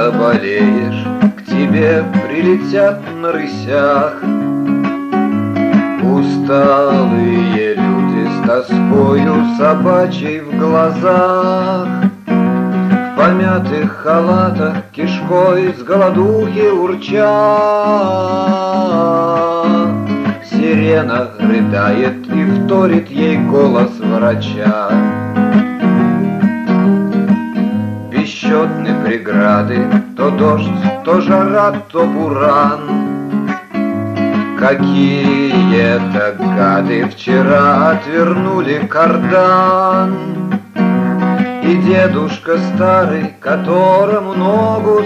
заболеешь, к тебе прилетят на рысях усталые люди с тоскою собачьей в глазах, в помятых халатах кишкой с голодухи урча. Сирена рыдает и вторит ей голос врача. Бесчетны преграды, то дождь, то жара, то буран. Какие-то гады вчера отвернули кардан, и дедушка старый, которому ногу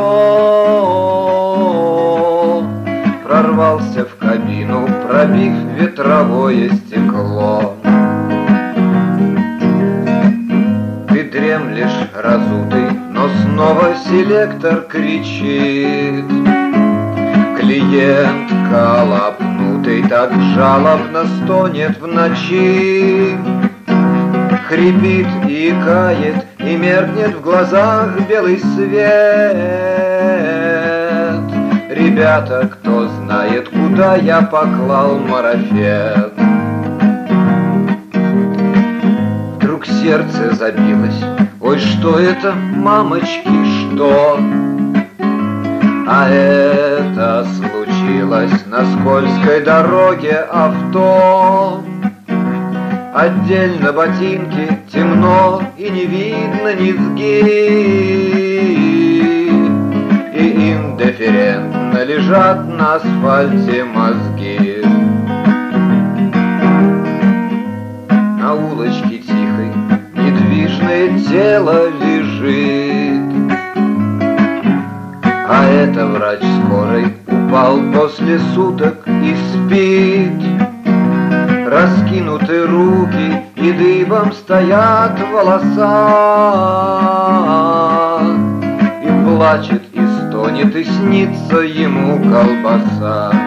свело, прорвался в кабину, пробив ветровое стекло. Ты дремлешь разутый, но снова селектор кричит. Клиент колопнутый так жалобно стонет в ночи, хрипит и кает, и меркнет в глазах белый свет. Ребята, кто знает, куда я поклал марафет? Вдруг сердце забилось. Ой, что это, мамочки, что? А это случилось на скользкой дороге авто. Отдельно ботинки, темно и не видно низги, и индифферентно лежат на асфальте мозги. На улочке тихой недвижное тело лежит, а это врач скорой упал после суток и спит. Раскинуты руки и дыбом стоят волоса, и плачет, и стонет, и снится ему колбаса.